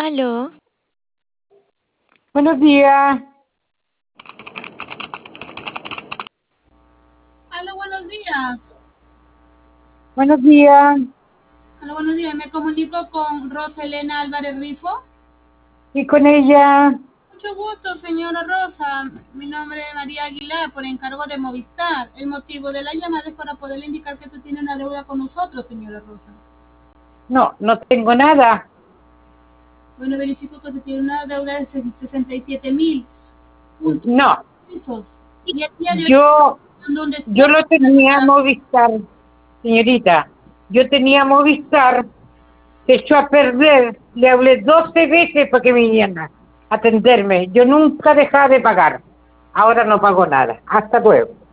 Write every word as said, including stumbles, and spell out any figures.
Aló. Buenos días. Aló, buenos días. Buenos días. Aló, buenos días. Me comunico con Rosa Elena Álvarez Rifo. ¿Y con ella? Mucho gusto, señora Rosa. Mi nombre es María Aguilar, por encargo de Movistar. El motivo de la llamada es para poderle indicar que usted tiene una deuda con nosotros, señora Rosa. No, no tengo nada. Bueno, verifico que usted tiene una deuda de sesenta y siete mil No, pesos. Y el día de hoy yo, dando un yo descuento lo tenía para... Movistar, señorita. Yo tenía Movistar, se echó a perder. Le hablé doce veces para que vinieran a atenderme. Yo nunca dejaba de pagar. Ahora no pago nada. Hasta luego.